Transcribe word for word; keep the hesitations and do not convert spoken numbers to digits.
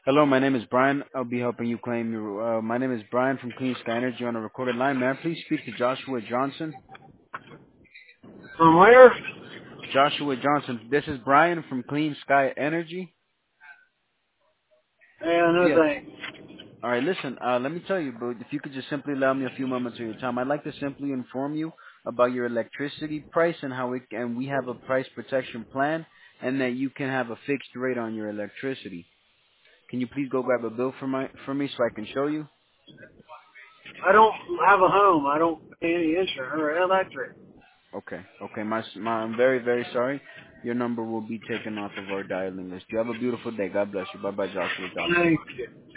Hello, my name is Brian. I'll be helping you claim your. Uh, my name is Brian from Clean Sky Energy on a recorded line. May I please speak to Joshua Johnson? From where? Joshua Johnson. This is Brian from Clean Sky Energy. Yeah, no Yes. thanks. All right. Listen. Uh, let me tell you, bro. If you could just simply allow me a few moments of your time, I'd like to simply inform you about your electricity price and how it and we have a price protection plan, and that you can have a fixed rate on your electricity. Can you please go grab a bill for my for me so I can show you? I don't have a home. I don't pay any insurance or electric. Okay. Okay. My, my, I'm very, very sorry. Your number will be taken off of our dialing list. You have a beautiful day. God bless you. Bye bye, Joshua Johnson. Thank you.